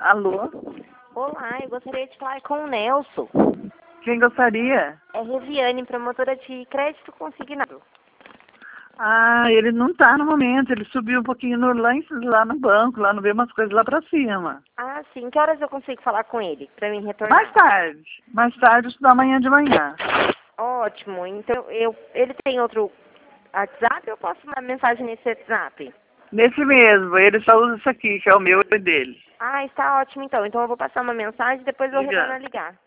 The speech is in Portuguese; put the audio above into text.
Alô? Olá, eu gostaria de falar com o Nelson. Quem gostaria? É Reviane, promotora de crédito consignado. Ah, ele não tá no momento, ele subiu um pouquinho lá no banco, lá não vê umas coisas lá pra cima. Ah, sim. Que horas eu consigo falar com ele para mim retornar? Mais tarde, isso da manhã de manhã. Ótimo. Então, ele tem outro WhatsApp ou eu posso mandar mensagem nesse WhatsApp? Nesse mesmo, ele só usa isso aqui, que é o meu e dele. Ah, está ótimo então. Então eu vou passar uma mensagem e depois eu retorno a Liga. ligar.